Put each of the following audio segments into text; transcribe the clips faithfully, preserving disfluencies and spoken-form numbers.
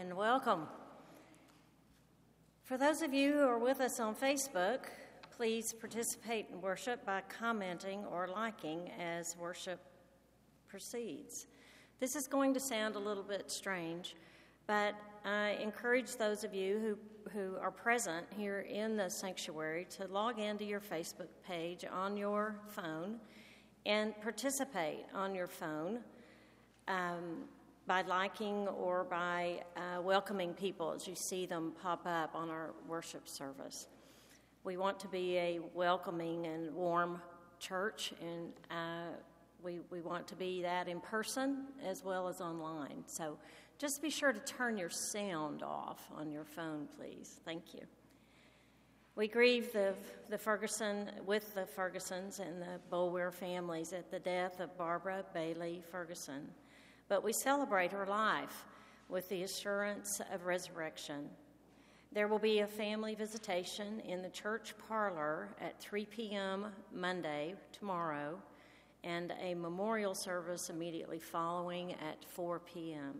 and welcome. For those of you who are with us on Facebook, please participate in worship by commenting or liking as worship proceeds. This is going to sound a little bit strange, but I encourage those of you who, who are present here in the sanctuary to log into your Facebook page on your phone and participate on your phone um, by liking or by uh, welcoming people as you see them pop up on our worship service. We want to be a welcoming and warm church, and uh, we, we want to be that in person as well as online. So just be sure to turn your sound off on your phone, please. Thank you. We grieve the, the Ferguson, with the Fergusons and the Boulware families at the death of Barbara Bailey Ferguson. But we celebrate her life with the assurance of resurrection. There will be a family visitation in the church parlor at three p.m. Monday, tomorrow, and a memorial service immediately following at four p.m.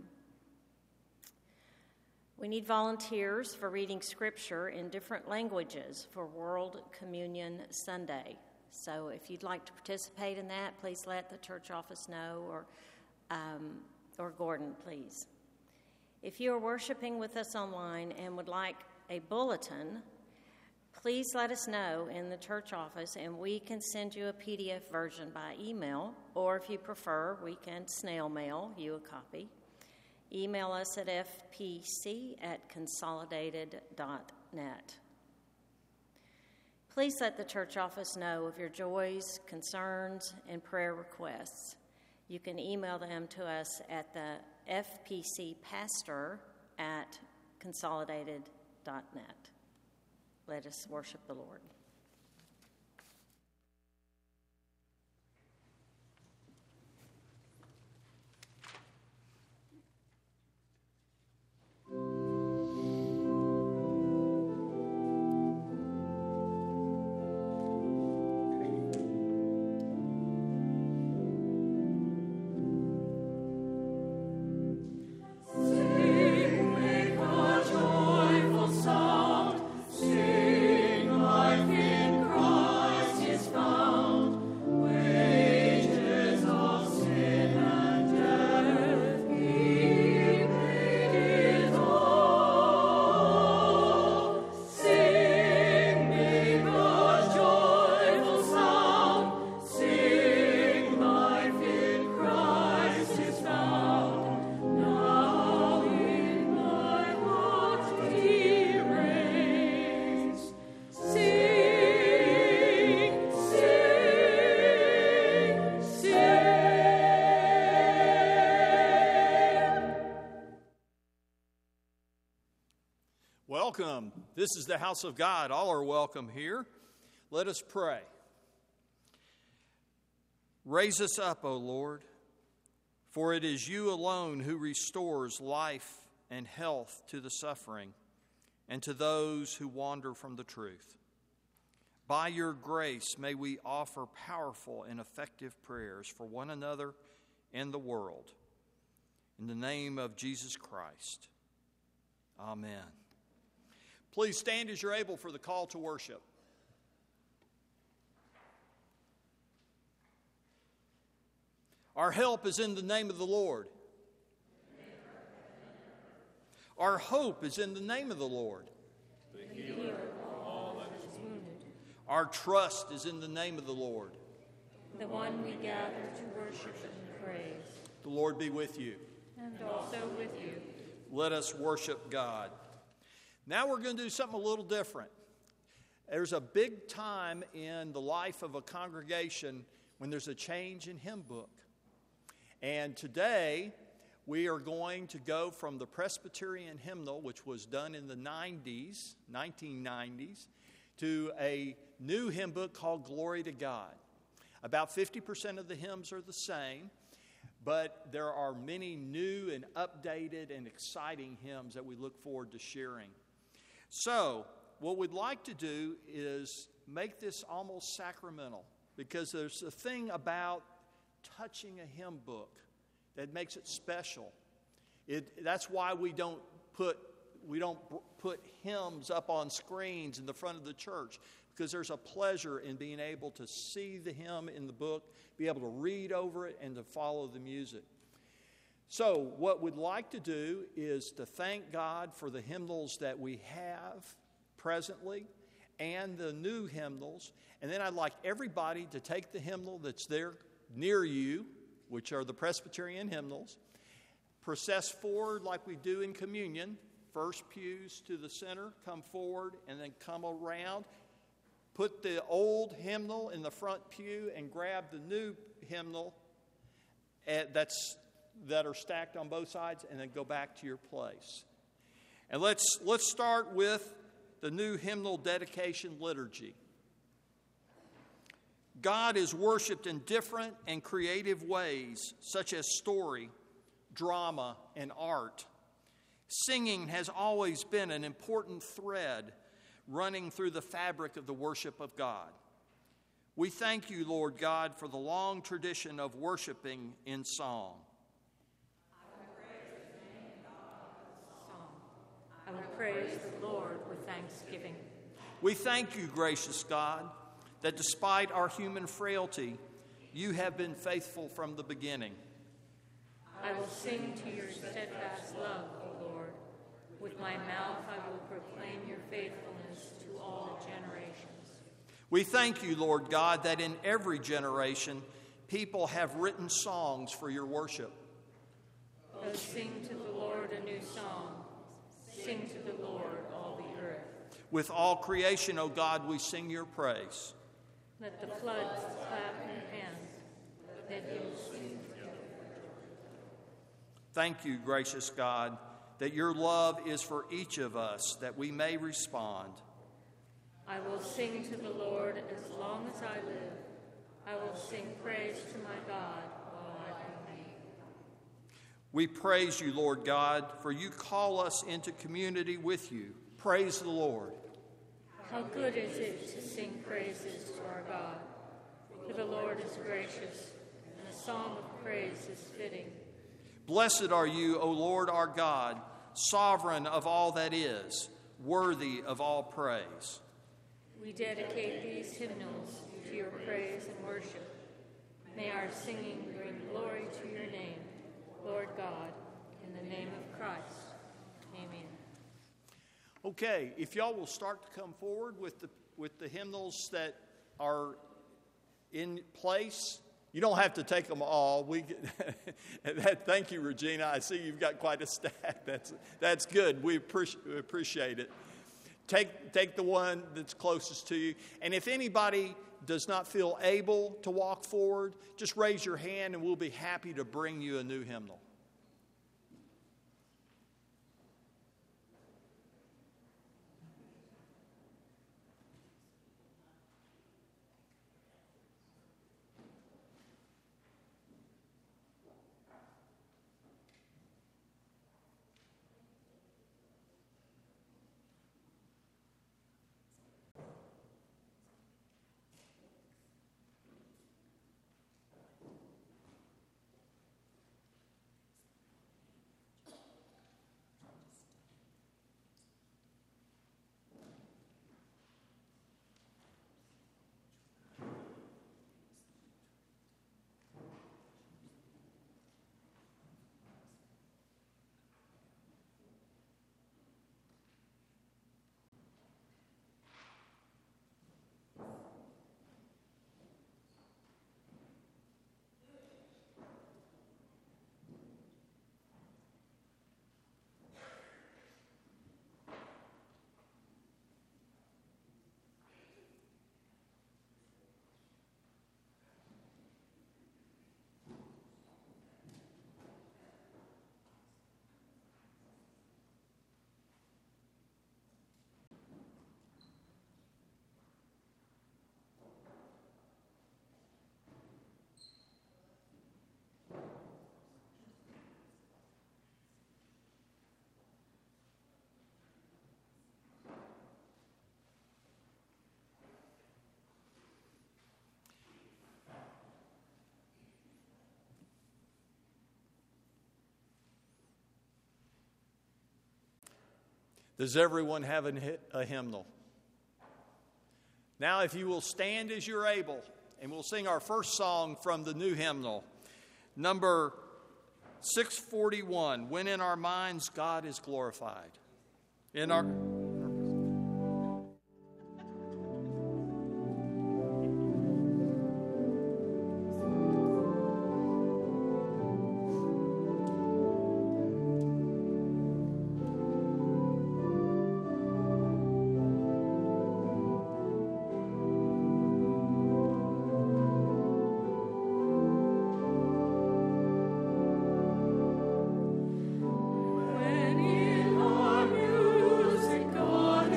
We need volunteers for reading scripture in different languages for World Communion Sunday. So if you'd like to participate in that, please let the church office know, or Um, or Gordon, please. If you are worshiping with us online and would like a bulletin, please let us know in the church office and we can send you a P D F version by email, or if you prefer, we can snail mail you a copy. Email us at f p c at consolidated dot net. Please let the church office know of your joys, concerns, and prayer requests. You can email them to us at the f p c pastor at consolidated dot net. Let us worship the Lord. Welcome. This is the house of God. All are welcome here. Let us pray. Raise us up, O Lord, for it is you alone who restores life and health to the suffering and to those who wander from the truth. By your grace, may we offer powerful and effective prayers for one another and the world. In the name of Jesus Christ. Amen. Please stand as you're able for the call to worship. Our help is in the name of the Lord. Our hope is in the name of the Lord. The healer of all that is wounded. Our trust is in the name of the Lord. The one we gather to worship and praise. The Lord be with you. And also with you. Let us worship God. Now we're going to do something a little different. There's a big time in the life of a congregation when there's a change in hymn book. And today we are going to go from the Presbyterian hymnal, which was done in the nineties, nineteen nineties, to a new hymn book called Glory to God. About fifty percent of the hymns are the same, but there are many new and updated and exciting hymns that we look forward to sharing. So, what we'd like to do is make this almost sacramental, because there's a thing about touching a hymn book that makes it special. It, that's why we don't put we don't put hymns up on screens in the front of the church, because there's a pleasure in being able to see the hymn in the book, be able to read over it, and to follow the music. So what we'd like to do is to thank God for the hymnals that we have presently and the new hymnals. And then I'd like everybody to take the hymnal that's there near you, which are the Presbyterian hymnals, process forward like we do in communion. First pews to the center, come forward, and then come around. Put the old hymnal in the front pew and grab the new hymnal at, that's, that are stacked on both sides, and then go back to your place. And let's, let's start with the new hymnal dedication liturgy. God is worshiped in different and creative ways, such as story, drama, and art. Singing has always been an important thread running through the fabric of the worship of God. We thank you, Lord God, for the long tradition of worshiping in song. I will praise the Lord with thanksgiving. We thank you, gracious God, that despite our human frailty, you have been faithful from the beginning. I will sing to your steadfast love, O Lord. With my mouth I will proclaim your faithfulness to all generations. We thank you, Lord God, that in every generation people have written songs for your worship. Oh, sing to the Lord a new song. Sing to the Lord, all the earth. With all creation, O God, we sing your praise. Let the floods clap their hands. Let hills sing together. Thank you, gracious God, that your love is for each of us, that we may respond. I will sing to the Lord as long as I live. I will sing praise to my God while I remain. We praise you, Lord God, for you call us into community with you. Praise the Lord. How good is it to sing praises to our God? For the Lord is gracious, and a song of praise is fitting. Blessed are you, O Lord our God, sovereign of all that is, worthy of all praise. We dedicate these hymnals to your praise and worship. May our singing bring glory to your name, Lord God, in the name of Christ. Amen. Okay, if y'all will start to come forward with the with the hymnals that are in place. You don't have to take them all. We that, thank you, Regina. I see you've got quite a stack. That's that's good. We appreciate, we appreciate it. Take take the one that's closest to you. And if anybody does not feel able to walk forward, just raise your hand and we'll be happy to bring you a new hymnal. Does everyone have a, a hymnal? Now, if you will stand as you're able, and we'll sing our first song from the new hymnal, number six forty-one, When in Our Minds God is Glorified. In our... When in our music God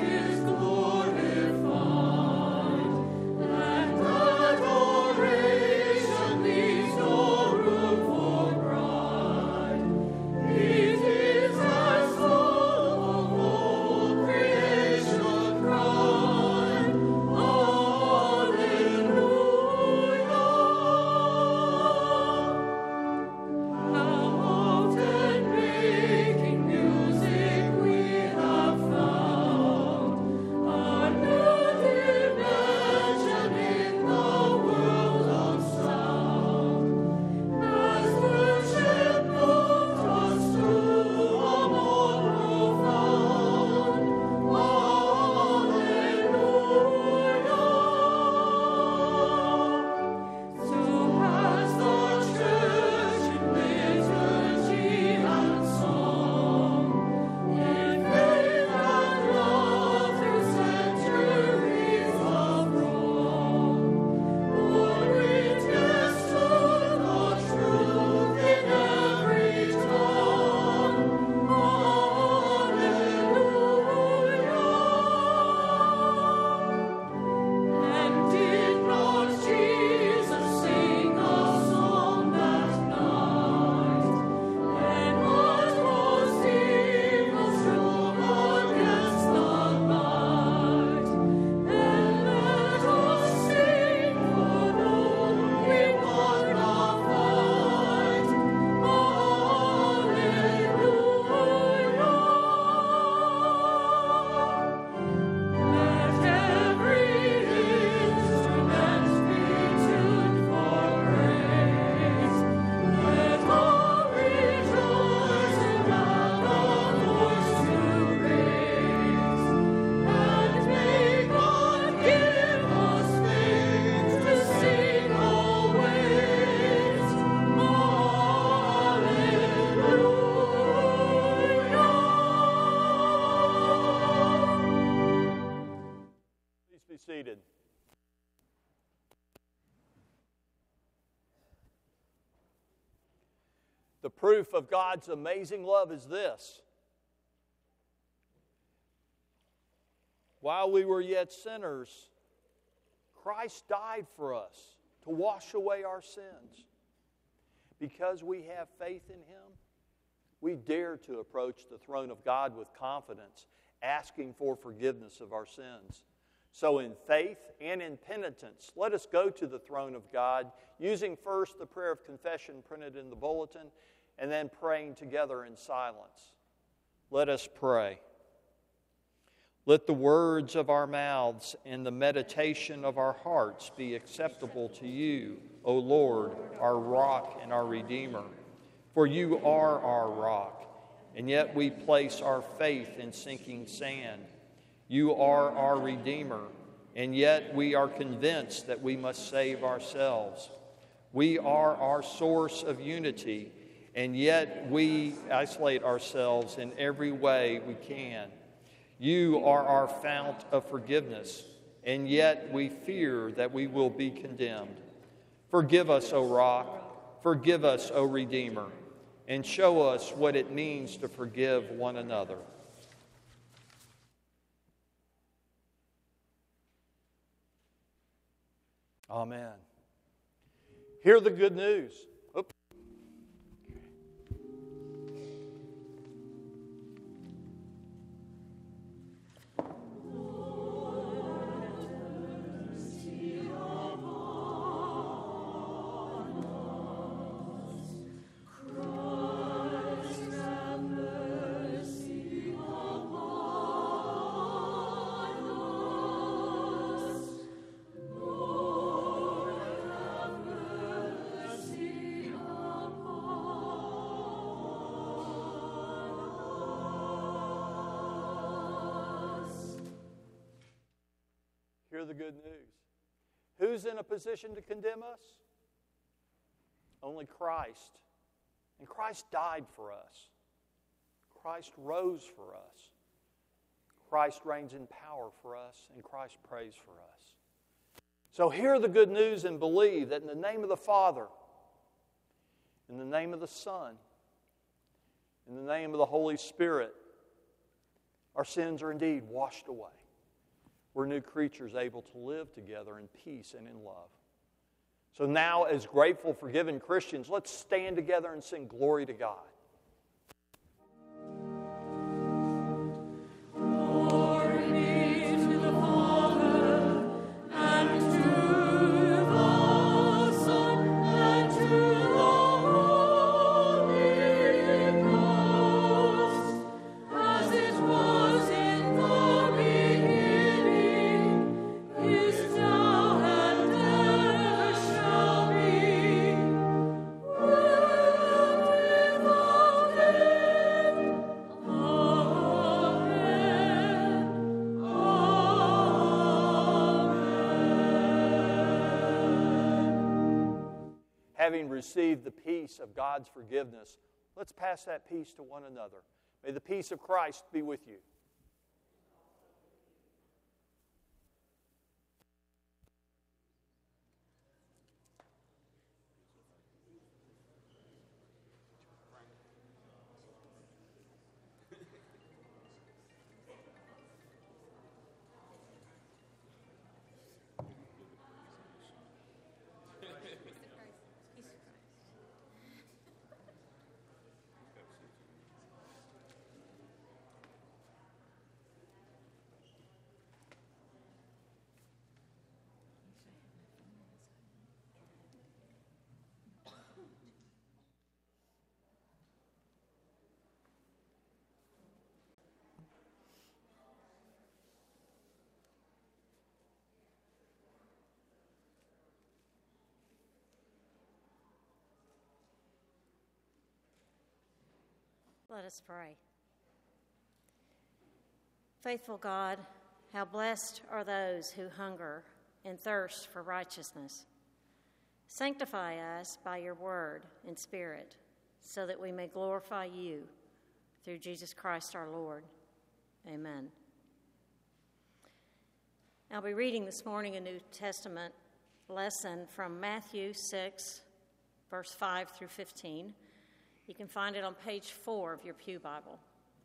seated. The proof of God's amazing love is this. While we were yet sinners, Christ died for us to wash away our sins. Because we have faith in Him, we dare to approach the throne of God with confidence, asking for forgiveness of our sins. So in faith and in penitence, let us go to the throne of God, using first the prayer of confession printed in the bulletin, and then praying together in silence. Let us pray. Let the words of our mouths and the meditation of our hearts be acceptable to you, O Lord, our rock and our Redeemer. For you are our rock, and yet we place our faith in sinking sand. You are our Redeemer, and yet we are convinced that we must save ourselves. We are our source of unity, and yet we isolate ourselves in every way we can. You are our fount of forgiveness, and yet we fear that we will be condemned. Forgive us, O Rock, forgive us, O Redeemer, and show us what it means to forgive one another. Amen. Hear the good news. Oops. Christ have mercy upon us. the good news. Who's in a position to condemn us? Only Christ. And Christ died for us. Christ rose for us. Christ reigns in power for us, and Christ prays for us. So hear the good news and believe that in the name of the Father, in the name of the Son, in the name of the Holy Spirit, our sins are indeed washed away. We're new creatures able to live together in peace and in love. So now, as grateful, forgiven Christians, let's stand together and sing glory to God. Having received the peace of God's forgiveness, let's pass that peace to one another. May the peace of Christ be with you. Let us pray. Faithful God, how blessed are those who hunger and thirst for righteousness. Sanctify us by your word and spirit, so that we may glorify you through Jesus Christ our Lord. Amen. I'll be reading this morning a New Testament lesson from Matthew six, verse five through fifteen. You can find it on page four of your pew Bible.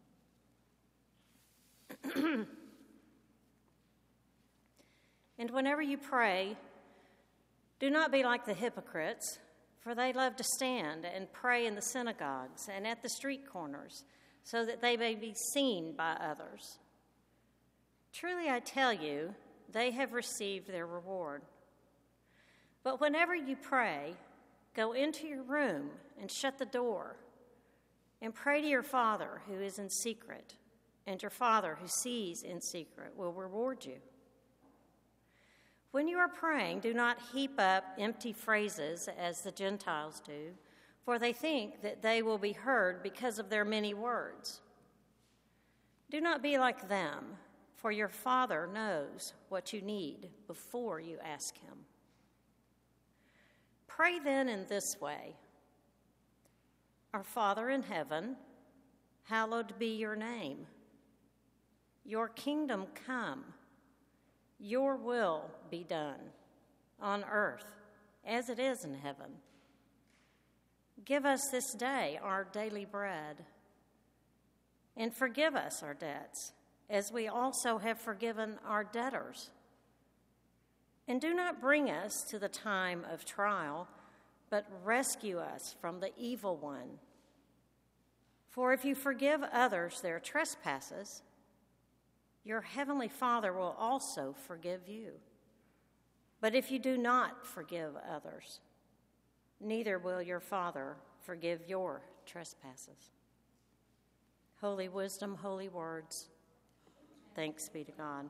And whenever you pray, do not be like the hypocrites, for they love to stand and pray in the synagogues and at the street corners, so that they may be seen by others. Truly I tell you, they have received their reward. But whenever you pray, go into your room and shut the door, and pray to your Father who is in secret, and your Father who sees in secret will reward you. When you are praying, do not heap up empty phrases as the Gentiles do, for they think that they will be heard because of their many words. Do not be like them, for your Father knows what you need before you ask him. Pray then in this way: Our Father in heaven, hallowed be your name. Your kingdom come. Your will be done on earth as it is in heaven. Give us this day our daily bread, and forgive us our debts, as we also have forgiven our debtors. And do not bring us to the time of trial, but rescue us from the evil one. For if you forgive others their trespasses, your heavenly Father will also forgive you. But if you do not forgive others, neither will your Father forgive your trespasses. Holy wisdom, holy words, thanks be to God.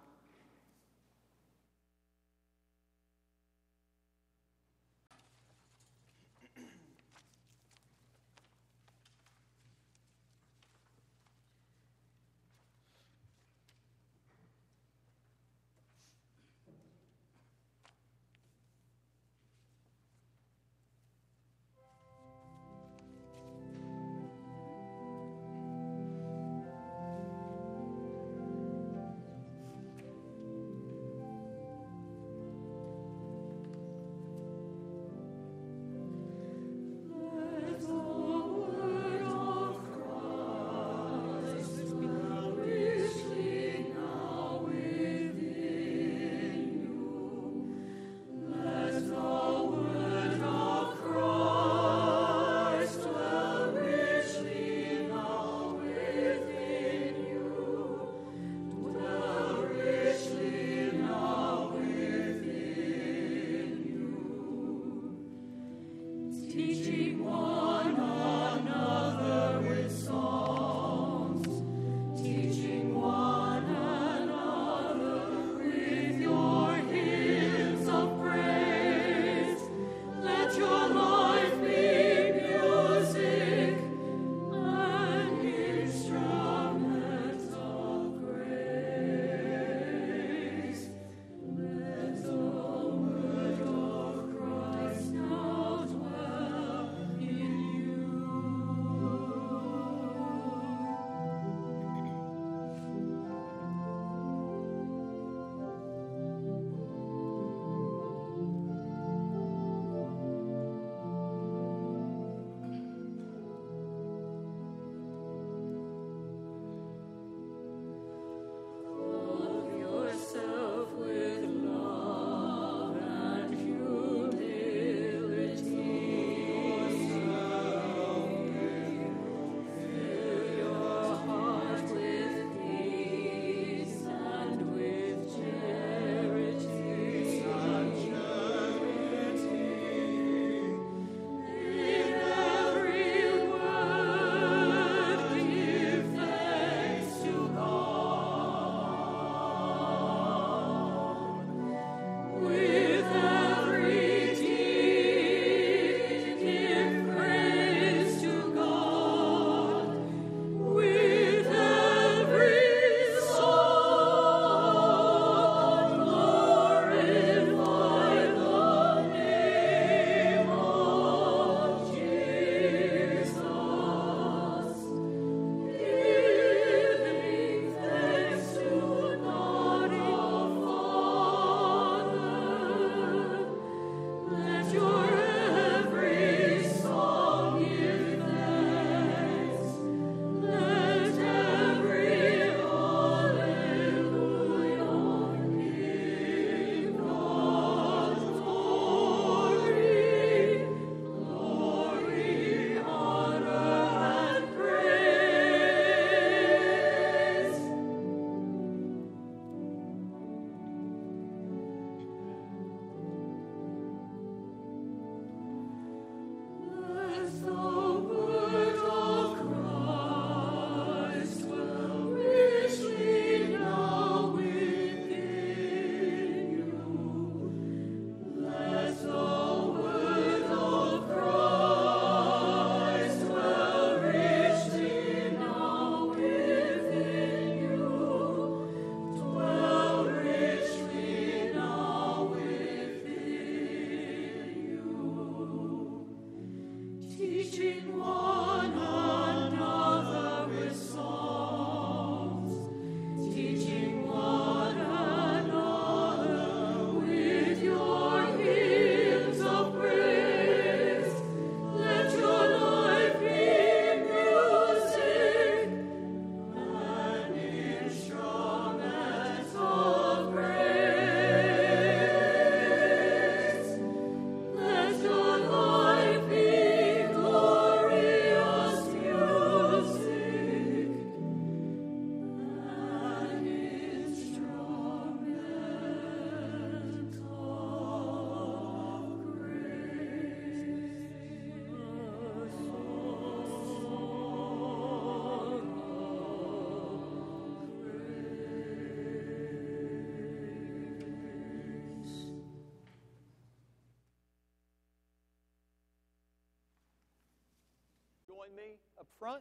Join me up front.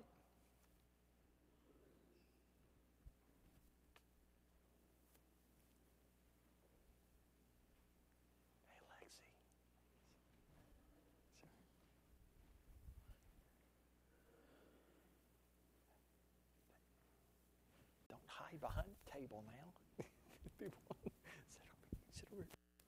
Hey, Lexi. Don't hide behind the table now. People, sit over, sit over.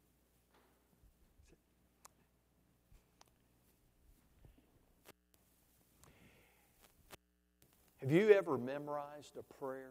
Have you ever memorized a prayer?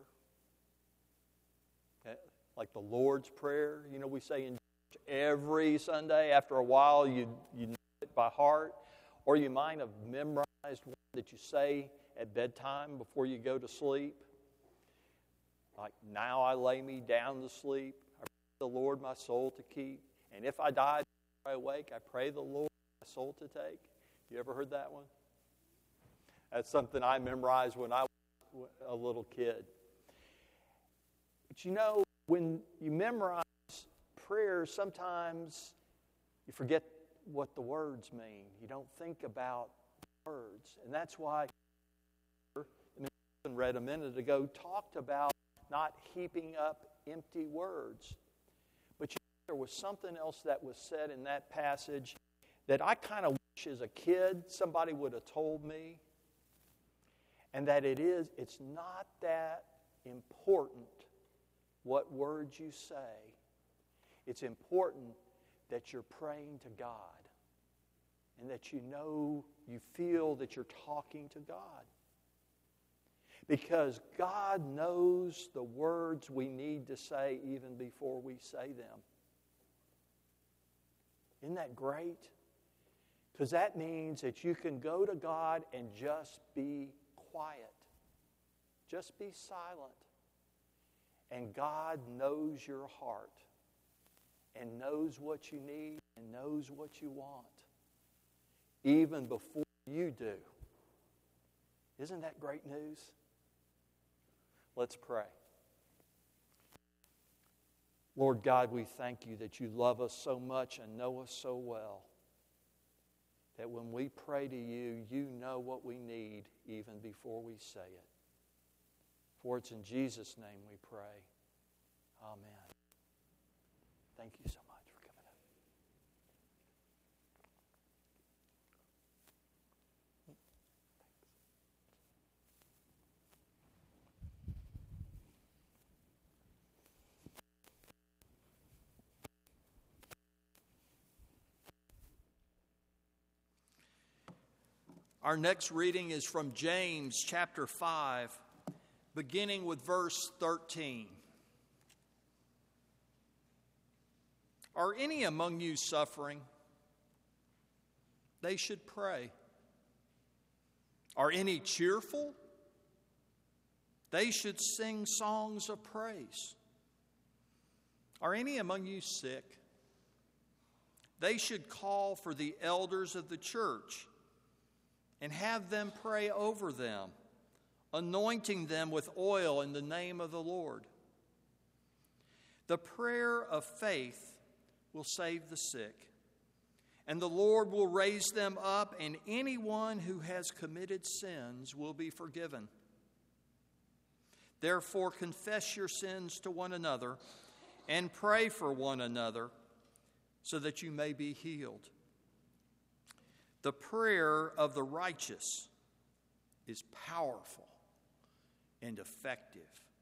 Like the Lord's Prayer, you know, we say in church every Sunday. After a while, you, you know it by heart. Or you might have memorized one that you say at bedtime before you go to sleep. Like, now I lay me down to sleep. I pray the Lord my soul to keep. And if I die before I awake, I pray the Lord my soul to take. You ever heard that one? That's something I memorized when I was a little kid. But you know, when you memorize prayers, sometimes you forget what the words mean. You don't think about the words. And that's why I read a minute ago talked about not heaping up empty words. But you know, there was something else that was said in that passage that I kind of wish as a kid somebody would have told me. And that it is, it's not that important what words you say. It's important that you're praying to God and that you know, you feel that you're talking to God. Because God knows the words we need to say even before we say them. Isn't that great? Because that means that you can go to God and just be quiet. Just be silent. And God knows your heart and knows what you need and knows what you want even before you do. Isn't that great news? Let's pray. Lord God, we thank you that you love us so much and know us so well, that when we pray to you, you know what we need even before we say it. For it's in Jesus' name we pray. Amen. Thank you so much for coming up. Our next reading is from James chapter five, beginning with verse thirteen. Are any among you suffering? They should pray. Are any cheerful? They should sing songs of praise. Are any among you sick? They should call for the elders of the church and have them pray over them, anointing them with oil in the name of the Lord. The prayer of faith will save the sick, and the Lord will raise them up, and anyone who has committed sins will be forgiven. Therefore, confess your sins to one another and pray for one another so that you may be healed. The prayer of the righteous is powerful and effective.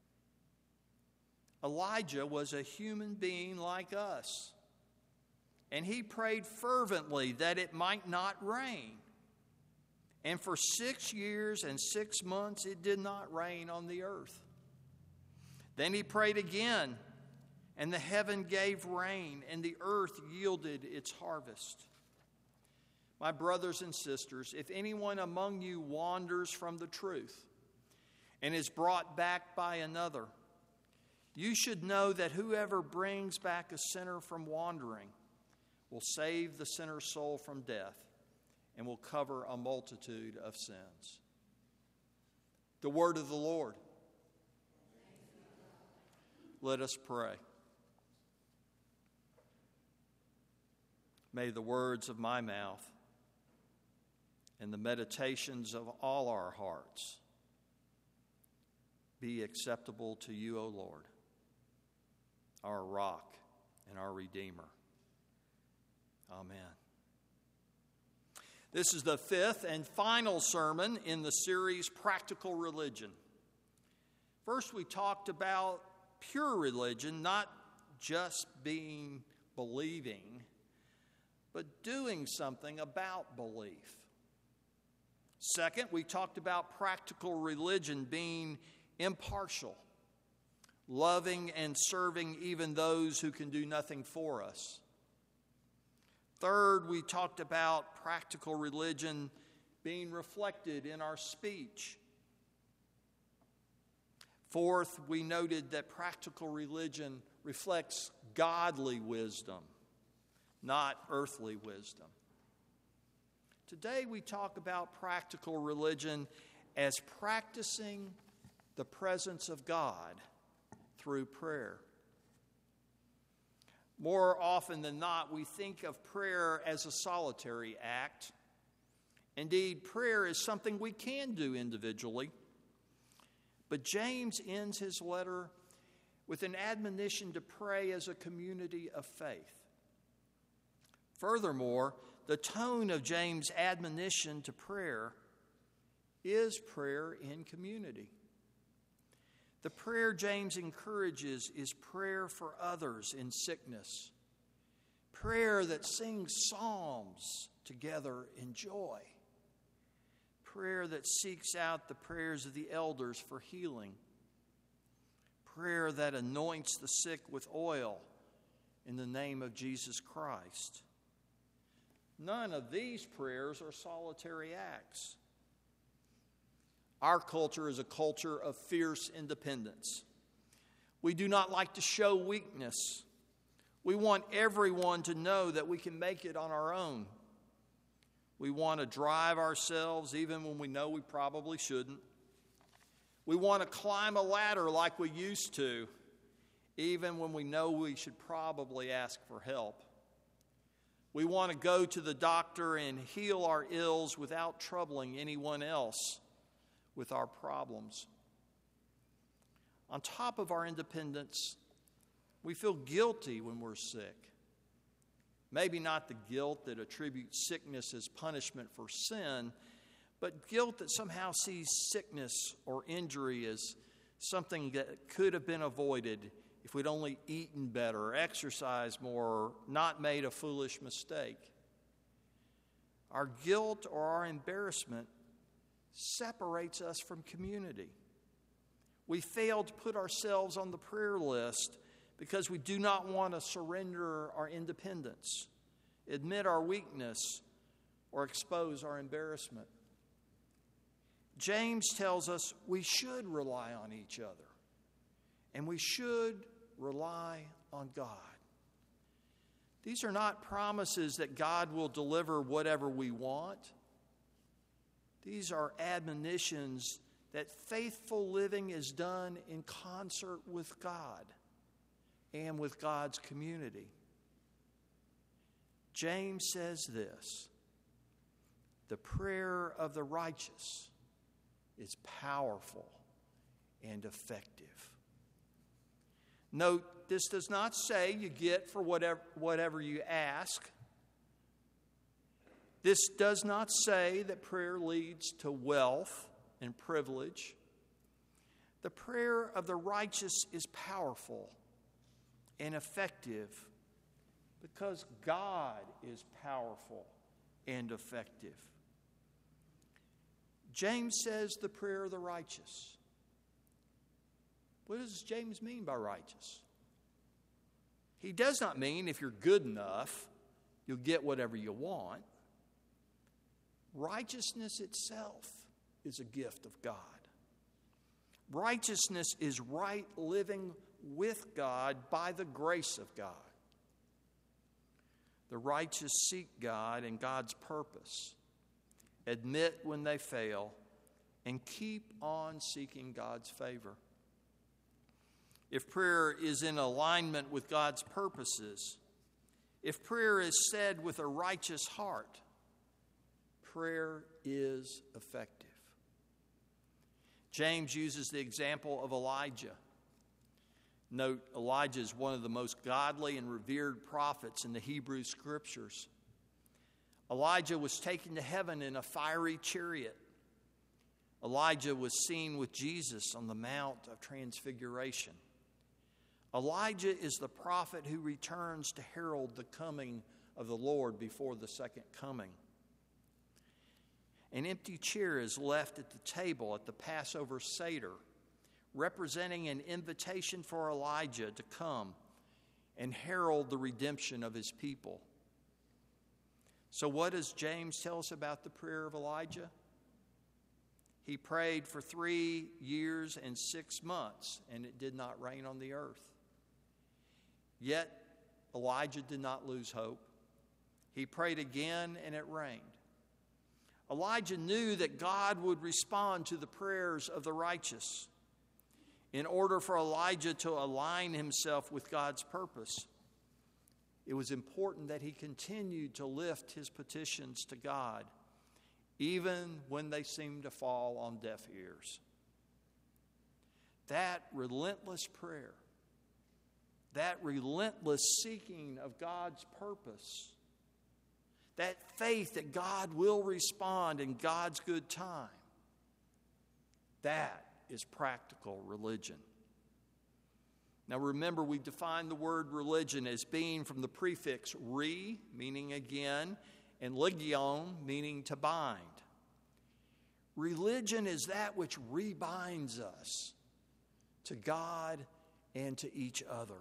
Elijah was a human being like us, and he prayed fervently that it might not rain. And for six years and six months it did not rain on the earth. Then he prayed again, and the heaven gave rain, and the earth yielded its harvest. My brothers and sisters, if anyone among you wanders from the truth and is brought back by another, you should know that whoever brings back a sinner from wandering will save the sinner's soul from death and will cover a multitude of sins. The word of the Lord. Let us pray. May the words of my mouth and the meditations of all our hearts be acceptable to you, O Lord, our rock and our Redeemer. Amen. This is the fifth and final sermon in the series Practical Religion. First, we talked about pure religion, not just being believing, but doing something about belief. Second, we talked about practical religion being impartial, loving and serving even those who can do nothing for us. Third, we talked about practical religion being reflected in our speech. Fourth, we noted that practical religion reflects godly wisdom, not earthly wisdom. Today we talk about practical religion as practicing the presence of God through prayer. More often than not, we think of prayer as a solitary act. Indeed, prayer is something we can do individually. But James ends his letter with an admonition to pray as a community of faith. Furthermore, the tone of James' admonition to prayer is prayer in community. The prayer James encourages is prayer for others in sickness, prayer that sings psalms together in joy, prayer that seeks out the prayers of the elders for healing, prayer that anoints the sick with oil in the name of Jesus Christ. None of these prayers are solitary acts. Our culture is a culture of fierce independence. We do not like to show weakness. We want everyone to know that we can make it on our own. We want to drive ourselves even when we know we probably shouldn't. We want to climb a ladder like we used to, even when we know we should probably ask for help. We want to go to the doctor and heal our ills without troubling anyone else with our problems. On top of our independence, we feel guilty when we're sick. Maybe not the guilt that attributes sickness as punishment for sin, but guilt that somehow sees sickness or injury as something that could have been avoided if we'd only eaten better, exercised more, or not made a foolish mistake. Our guilt or our embarrassment separates us from community. We fail to put ourselves on the prayer list because we do not want to surrender our independence, admit our weakness, or expose our embarrassment. James tells us we should rely on each other, and we should rely on God. These are not promises that God will deliver whatever we want. These are admonitions that faithful living is done in concert with God and with God's community. James says this: the prayer of the righteous is powerful and effective. Note, this does not say you get for whatever, whatever you ask. This does not say that prayer leads to wealth and privilege. The prayer of the righteous is powerful and effective because God is powerful and effective. James says the prayer of the righteous. What does James mean by righteous? He does not mean if you're good enough, you'll get whatever you want. Righteousness itself is a gift of God. Righteousness is right living with God by the grace of God. The righteous seek God and God's purpose, admit when they fail, and keep on seeking God's favor. If prayer is in alignment with God's purposes, if prayer is said with a righteous heart, prayer is effective. James uses the example of Elijah. Note, Elijah is one of the most godly and revered prophets in the Hebrew Scriptures. Elijah was taken to heaven in a fiery chariot. Elijah was seen with Jesus on the Mount of Transfiguration. Elijah is the prophet who returns to herald the coming of the Lord before the second coming. An empty chair is left at the table at the Passover Seder, representing an invitation for Elijah to come and herald the redemption of his people. So what does James tell us about the prayer of Elijah? He prayed for three years and six months, and it did not rain on the earth. Yet Elijah did not lose hope. He prayed again, and it rained. Elijah knew that God would respond to the prayers of the righteous. In order for Elijah to align himself with God's purpose, it was important that he continued to lift his petitions to God, even when they seemed to fall on deaf ears. That relentless prayer, that relentless seeking of God's purpose, that faith that God will respond in God's good time, that is practical religion. Now remember, we define the word religion as being from the prefix re, meaning again, and legion, meaning to bind. Religion is that which rebinds us to God and to each other.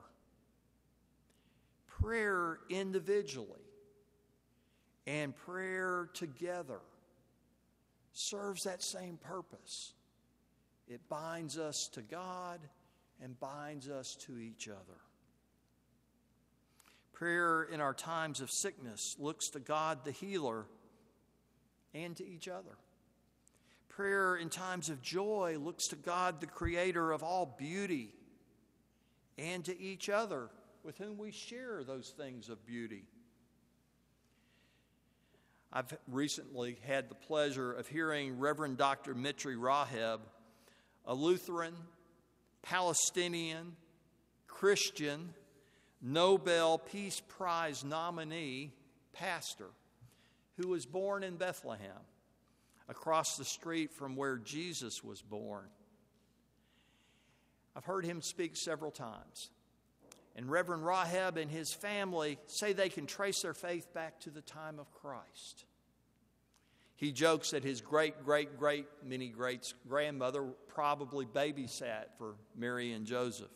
Prayer individually and prayer together serves that same purpose. It binds us to God and binds us to each other. Prayer in our times of sickness looks to God the healer and to each other. Prayer in times of joy looks to God the creator of all beauty and to each other with whom we share those things of beauty. I've recently had the pleasure of hearing Reverend Doctor Mitri Raheb, a Lutheran, Palestinian, Christian, Nobel Peace Prize nominee pastor who was born in Bethlehem, across the street from where Jesus was born. I've heard him speak several times. And Reverend Raheb and his family say they can trace their faith back to the time of Christ. He jokes that his great, great, great, many greats grandmother probably babysat for Mary and Joseph.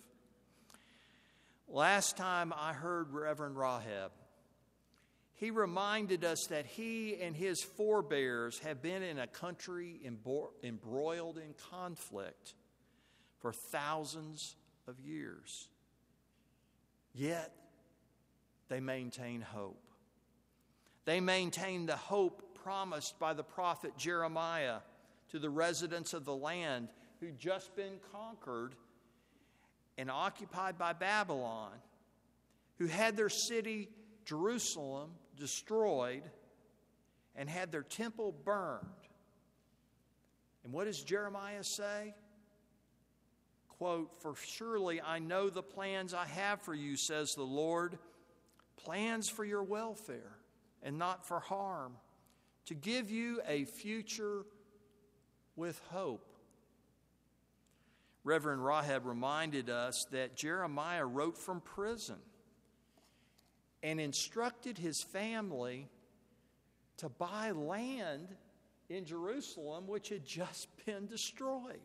Last time I heard Reverend Raheb, he reminded us that he and his forebears have been in a country embroiled in conflict for thousands of years. Yet, they maintain hope. They maintain the hope promised by the prophet Jeremiah to the residents of the land who'd just been conquered and occupied by Babylon, who had their city, Jerusalem, destroyed and had their temple burned. And what does Jeremiah say? Quote, "For surely I know the plans I have for you, says the Lord, plans for your welfare and not for harm, to give you a future with hope." Reverend Raheb reminded us that Jeremiah wrote from prison and instructed his family to buy land in Jerusalem which had just been destroyed.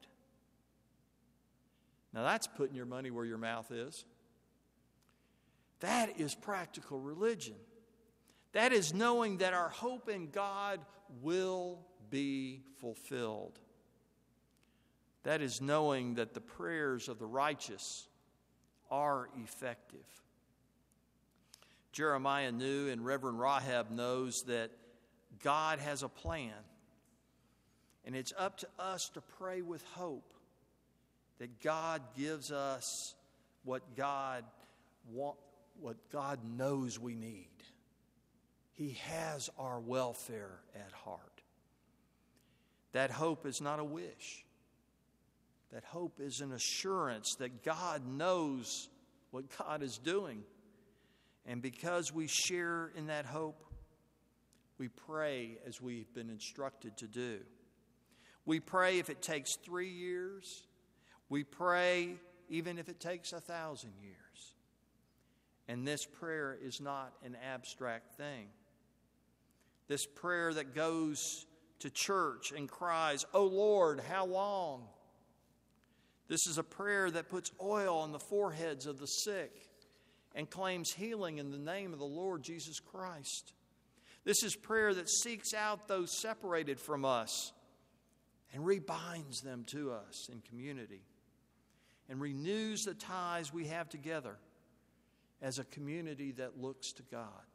Now that's putting your money where your mouth is. That is practical religion. That is knowing that our hope in God will be fulfilled. That is knowing that the prayers of the righteous are effective. Jeremiah knew, and Reverend Raheb knows, that God has a plan. And it's up to us to pray with hope that God gives us what God want, what God knows we need. He has our welfare at heart. That hope is not a wish. That hope is an assurance that God knows what God is doing. And because we share in that hope, we pray as we've been instructed to do. We pray if it takes three years. We pray even if it takes a thousand years. And this prayer is not an abstract thing. This prayer that goes to church and cries, "Oh Lord, how long?" This is a prayer that puts oil on the foreheads of the sick and claims healing in the name of the Lord Jesus Christ. This is prayer that seeks out those separated from us and rebinds them to us in community and renews the ties we have together as a community that looks to God.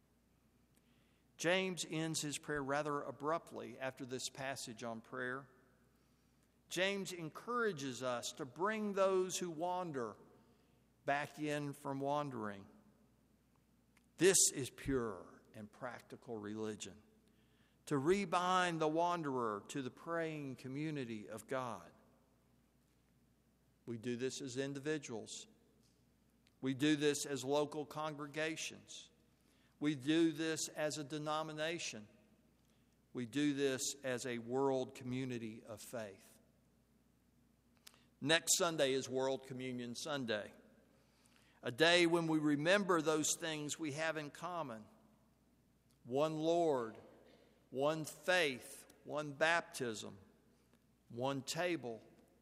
James ends his prayer rather abruptly after this passage on prayer. James encourages us to bring those who wander back in from wandering. This is pure and practical religion, to rebind the wanderer to the praying community of God. We do this as individuals. We do this as local congregations. We do this as a denomination. We do this as a world community of faith. Next Sunday is World Communion Sunday, a day when we remember those things we have in common. One Lord, one faith, one baptism, one table.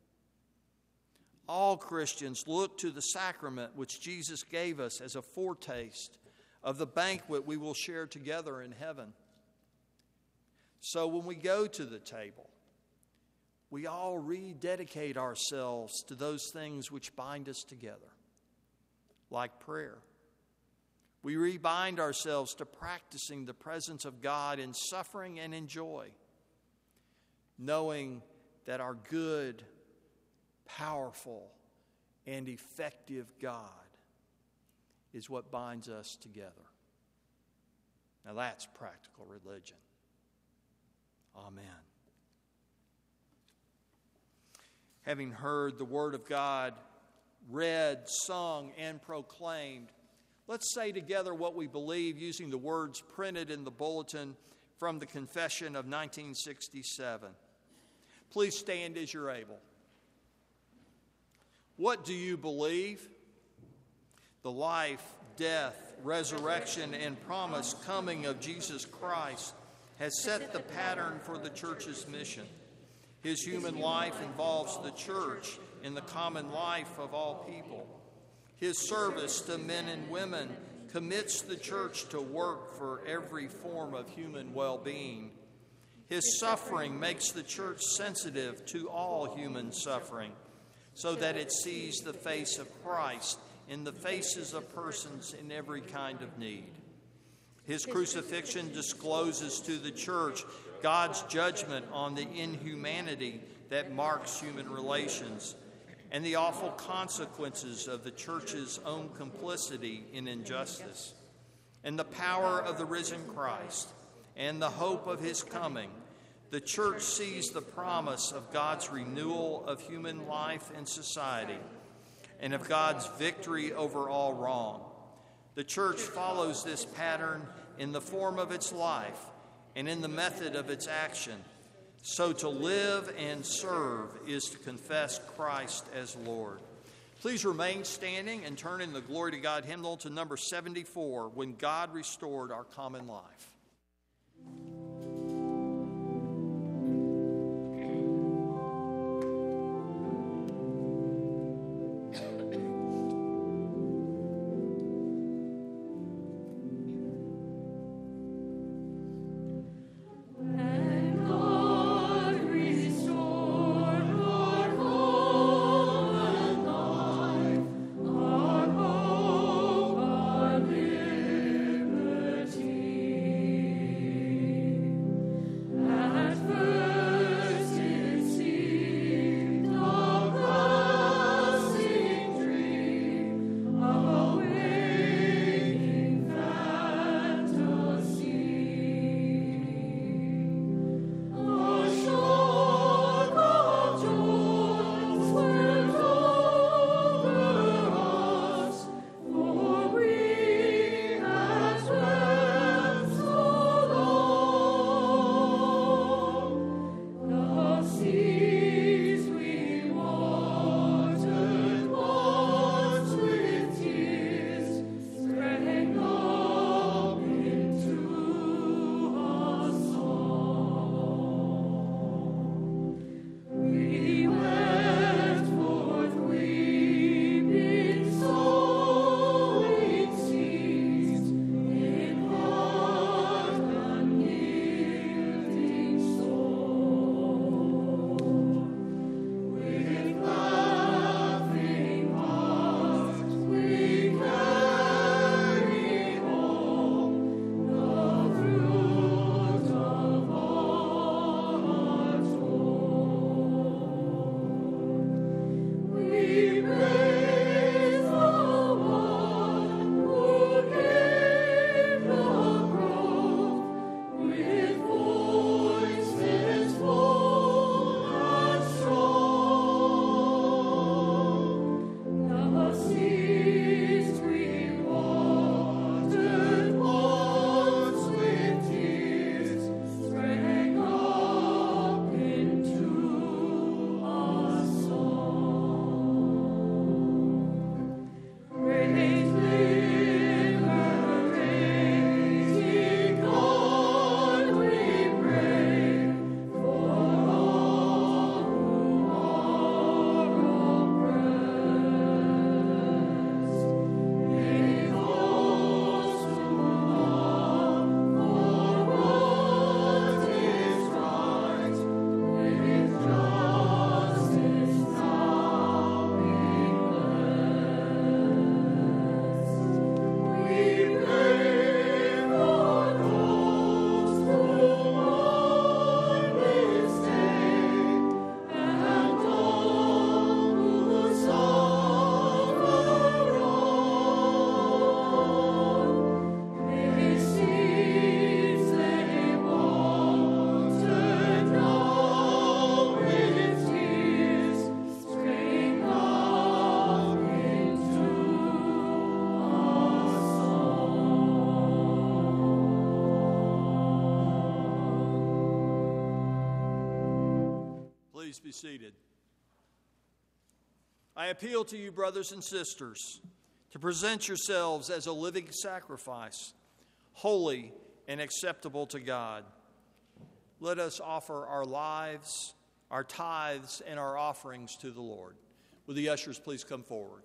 All Christians look to the sacrament which Jesus gave us as a foretaste of the banquet we will share together in heaven. So when we go to the table, we all rededicate ourselves to those things which bind us together, like prayer. We rebind ourselves to practicing the presence of God in suffering and in joy, knowing that our good, powerful, and effective God is what binds us together. Now that's practical religion. Amen. Having heard the Word of God read, sung, and proclaimed, let's say together what we believe using the words printed in the bulletin from the Confession of nineteen sixty-seven. Please stand as you're able. What do you believe? The life, death, resurrection, and promised coming of Jesus Christ has set the pattern for the church's mission. His human life involves the church in the common life of all people. His service to men and women commits the church to work for every form of human well-being. His suffering makes the church sensitive to all human suffering, so that it sees the face of Christ in the faces of persons in every kind of need. His crucifixion discloses to the church God's judgment on the inhumanity that marks human relations and the awful consequences of the church's own complicity in injustice. In the power of the risen Christ and the hope of his coming, the church sees the promise of God's renewal of human life and society and of God's victory over all wrong. The church follows this pattern in the form of its life and in the method of its action. So to live and serve is to confess Christ as Lord. Please remain standing and turn in the Glory to God hymnal to number seventy-four, When God Restored Our Common Life. Liberty. Please be seated. I appeal to you, brothers and sisters, to present yourselves as a living sacrifice, holy and acceptable to God. Let us offer our lives, our tithes, and our offerings to the Lord. Will the ushers please come forward?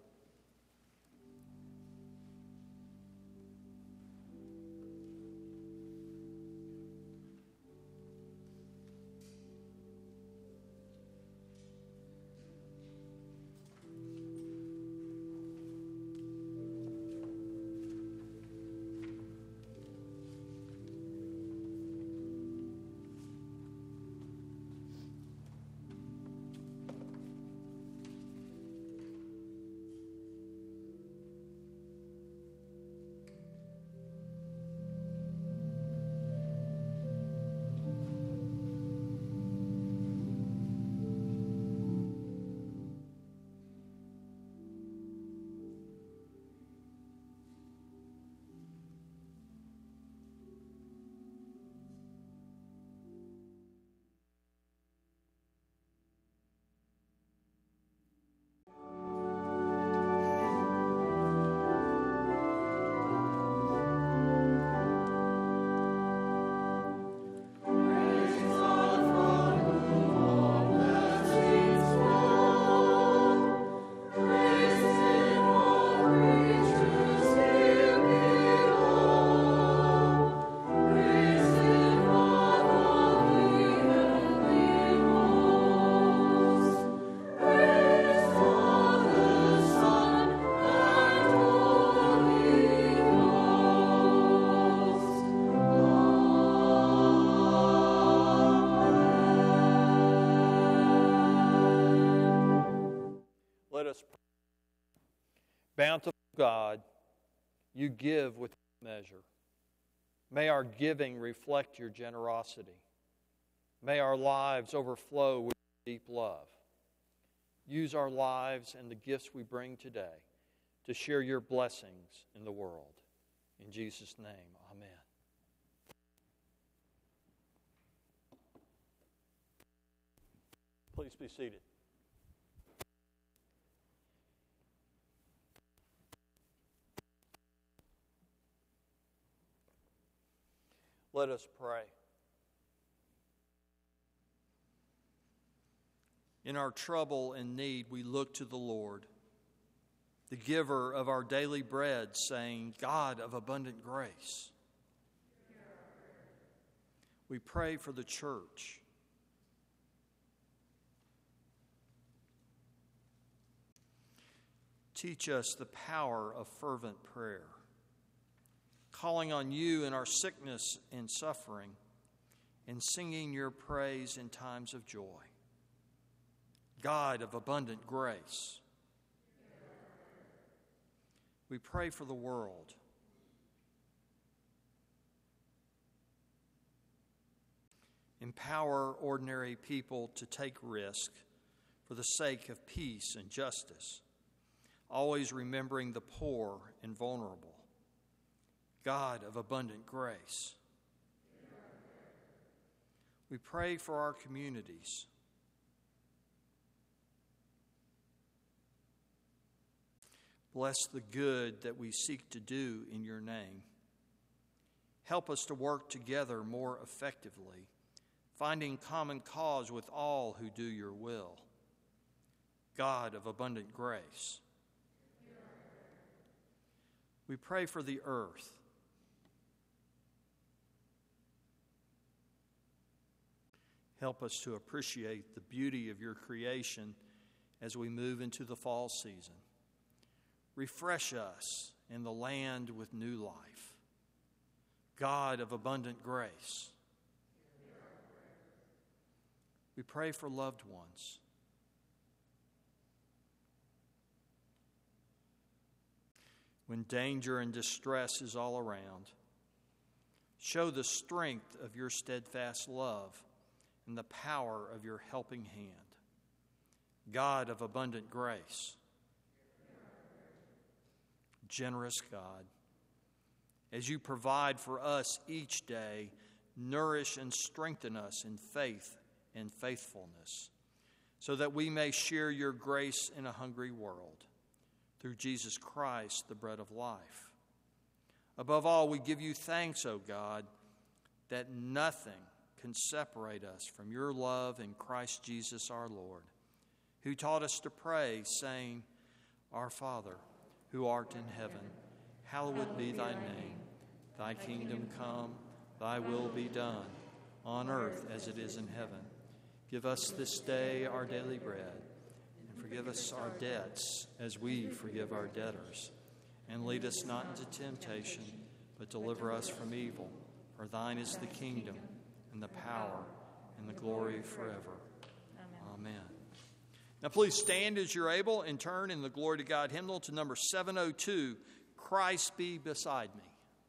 Bountiful God, you give without measure. May our giving reflect your generosity. May our lives overflow with deep love. Use our lives and the gifts we bring today to share your blessings in the world. In Jesus' name, amen. Please be seated. Let us pray. In our trouble and need, we look to the Lord, the giver of our daily bread, saying, God of abundant grace. We pray for the church. Teach us the power of fervent prayer, calling on you in our sickness and suffering, and singing your praise in times of joy. God of abundant grace, we pray for the world. Empower ordinary people to take risk for the sake of peace and justice, always remembering the poor and vulnerable. God of abundant grace, we pray for our communities. Bless the good that we seek to do in your name. Help us to work together more effectively, finding common cause with all who do your will. God of abundant grace, we pray for the earth. Help us to appreciate the beauty of your creation as we move into the fall season. Refresh us in the land with new life. God of abundant grace, we pray for loved ones. When danger and distress is all around, show the strength of your steadfast love and the power of your helping hand. God of abundant grace, generous God, as you provide for us each day, nourish and strengthen us in faith and faithfulness. so that we may share your grace in a hungry world. Through Jesus Christ, the bread of life. Above all, we give you thanks, O God, that nothing can separate us from your love in Christ Jesus our Lord, who taught us to pray, saying, Our Father, who art in heaven, hallowed be thy name. Thy kingdom come, thy will be done, on earth as it is in heaven. Give us this day our daily bread, and forgive us our debts as we forgive our debtors. And lead us not into temptation, but deliver us from evil. For thine is the kingdom, and the power, and the glory forever. Amen. Amen. Now please stand as you're able and turn in the Glory to God hymnal to number seven oh two, Christ Be Beside Me.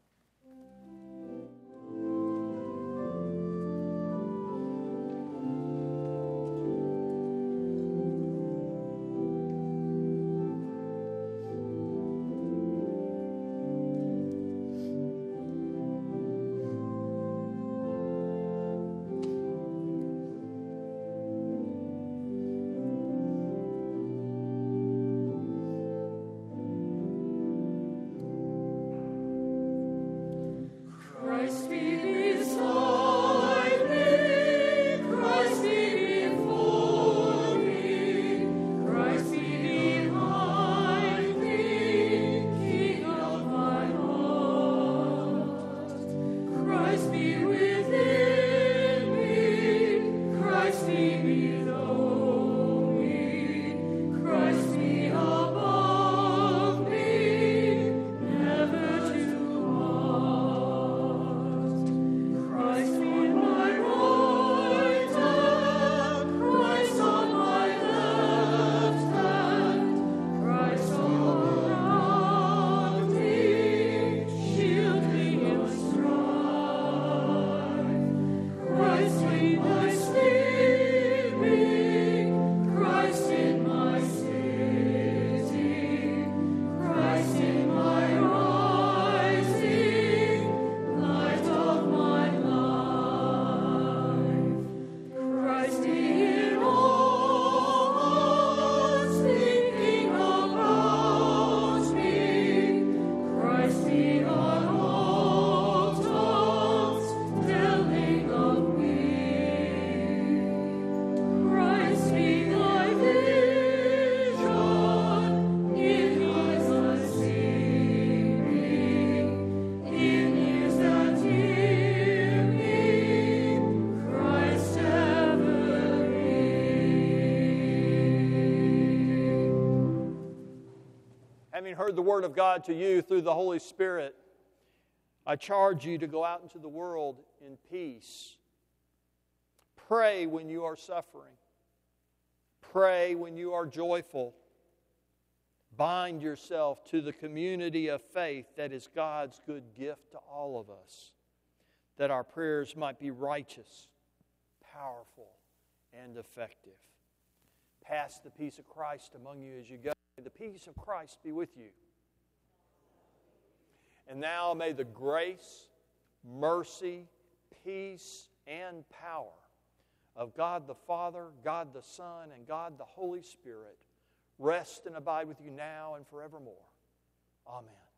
Having heard the word of God to you through the Holy Spirit, I charge you to go out into the world in peace. Pray when you are suffering. Pray when you are joyful. Bind yourself to the community of faith that is God's good gift to all of us, that our prayers might be righteous, powerful, and effective. Pass the peace of Christ among you as you go. May the peace of Christ be with you. And now may the grace, mercy, peace, and power of God the Father, God the Son, and God the Holy Spirit rest and abide with you now and forevermore. Amen.